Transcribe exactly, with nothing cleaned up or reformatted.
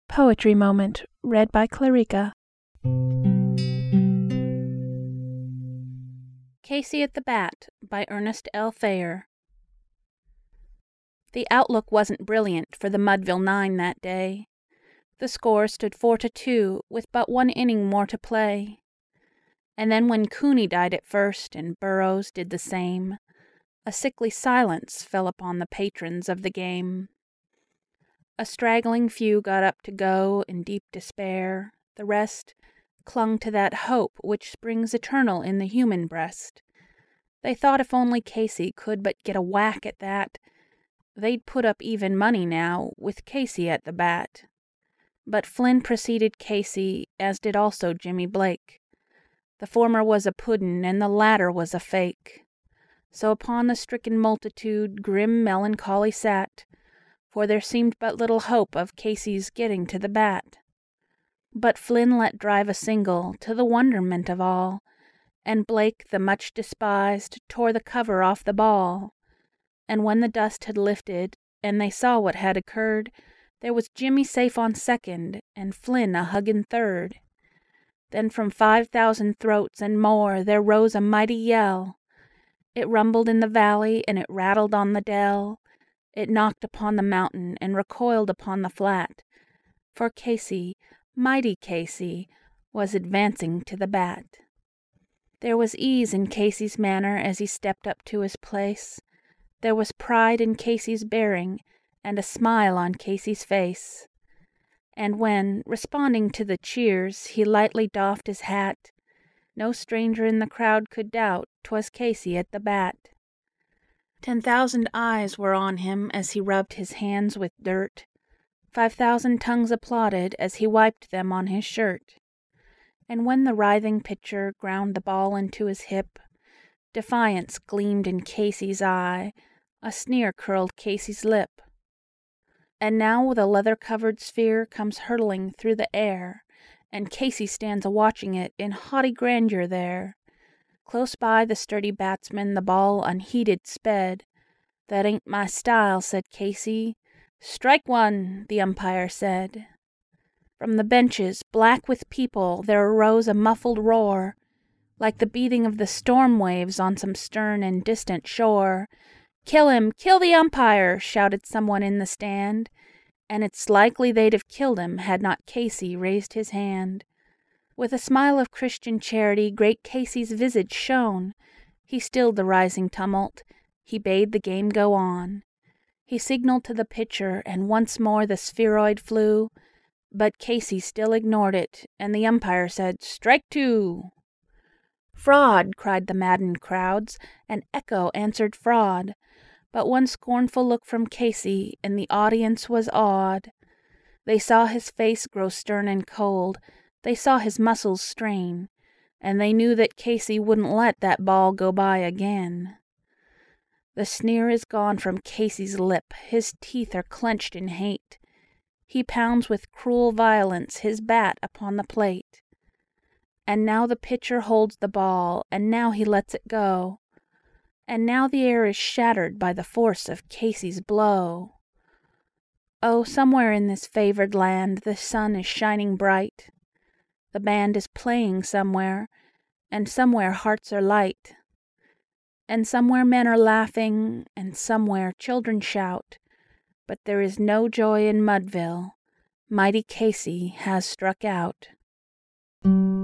Poetry Moment, read by Clarica. Casey at the Bat by Ernest L. Thayer. The outlook wasn't brilliant for the Mudville nine that day. The score stood four to two, with but one inning more to play. And then when Cooney died at first, and Burrows did the same, a sickly silence fell upon the patrons of the game. A straggling few got up to go in deep despair. The rest clung to that hope which springs eternal in the human breast. They thought if only Casey could but get a whack at that, they'd put up even money now, with Casey at the bat. But Flynn preceded Casey, as did also Jimmy Blake. The former was a puddin', and the latter was a fake. So upon the stricken multitude grim melancholy sat, for there seemed but little hope of Casey's getting to the bat. But Flynn let drive a single, to the wonderment of all, and Blake, the much despised, tore the cover off the ball. And when the dust had lifted, and they saw what had occurred, there was Jimmy safe on second, and Flynn a huggin' third. Then from five thousand throats and more there rose a mighty yell. It rumbled in the valley, and it rattled on the dell. It knocked upon the mountain, and recoiled upon the flat. For Casey, mighty Casey, was advancing to the bat. There was ease in Casey's manner as he stepped up to his place. There was pride in Casey's bearing, and a smile on Casey's face. And when, responding to the cheers, he lightly doffed his hat, no stranger in the crowd could doubt 'twas Casey at the bat. Ten thousand eyes were on him as he rubbed his hands with dirt. Five thousand tongues applauded as he wiped them on his shirt. And when the writhing pitcher ground the ball into his hip, defiance gleamed in Casey's eye, a sneer curled Casey's lip. And now the leather-covered sphere comes hurtling through the air, and Casey stands a-watching it in haughty grandeur there. Close by the sturdy batsman the ball unheeded sped. "That ain't my style," said Casey. "Strike one," the umpire said. From the benches, black with people, there arose a muffled roar, like the beating of the storm waves on some stern and distant shore. "Kill him! Kill the umpire!" shouted someone in the stand, and it's likely they'd have killed him had not Casey raised his hand. With a smile of Christian charity great Casey's visage shone. He stilled the rising tumult. He bade the game go on. He signaled to the pitcher, and once more the spheroid flew. But Casey still ignored it, and the umpire said, "Strike two." "Fraud!" cried the maddened crowds, and echo answered fraud. But one scornful look from Casey, and the audience was awed. They saw his face grow stern and cold. They saw his muscles strain, and they knew that Casey wouldn't let that ball go by again. The sneer is gone from Casey's lip, his teeth are clenched in hate. He pounds with cruel violence his bat upon the plate. And now the pitcher holds the ball, and now he lets it go. And now the air is shattered by the force of Casey's blow. Oh, somewhere in this favored land the sun is shining bright. The band is playing somewhere, and somewhere hearts are light. And somewhere men are laughing, and somewhere children shout. But there is no joy in Mudville. Mighty Casey has struck out.